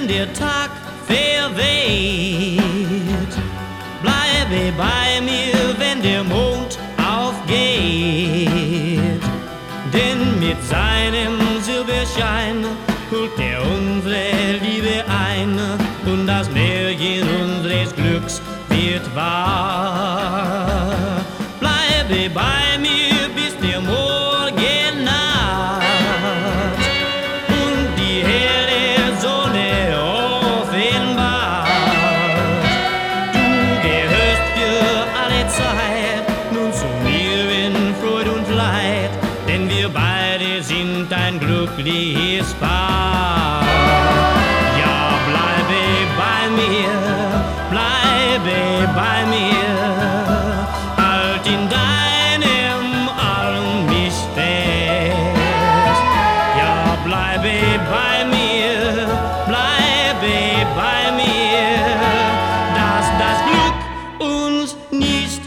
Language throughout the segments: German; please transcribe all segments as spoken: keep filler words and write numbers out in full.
wenn der Tag verweht. Bleibe bei mir, wenn der Mond aufgeht. Denn mit seinem Silberschein holt er unsere Liebe ein und das Märchen unseres Glücks wird wahr. Bleibe bei mir, bis der Morgen naht und die helle Sonne offenbart. Du gehörst für alle Zeit nun zu mir in Freud und Leid, denn wir beide sind ein glückliches Paar. Ja, bleibe bei mir, bleibe bei mir, halt in deinem Arm mich fest. Ja, bleibe bei mir, bleibe bei mir, dass das Glück uns nicht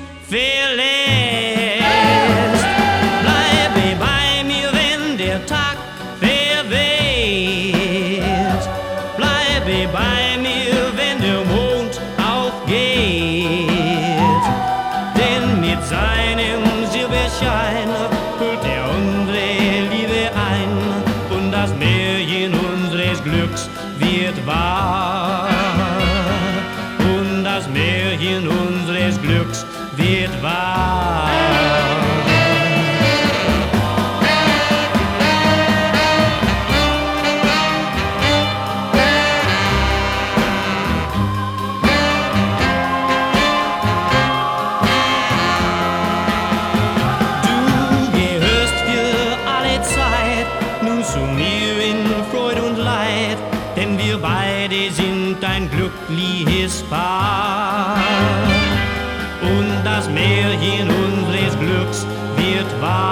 verlässt. Bleibe bei mir, wenn der Tag verweht. Bleibe bei mir, wenn der Mond aufgeht. Denn mit seinem Silberschein hüllt er unsere Liebe ein und das Märchen unseres Glücks wird wahr. Und das Märchen unseres Glücks wird wahr. Zu mir in Freud und Leid, denn wir beide sind ein glückliches Paar. Und das Märchen unseres Glücks wird wahr.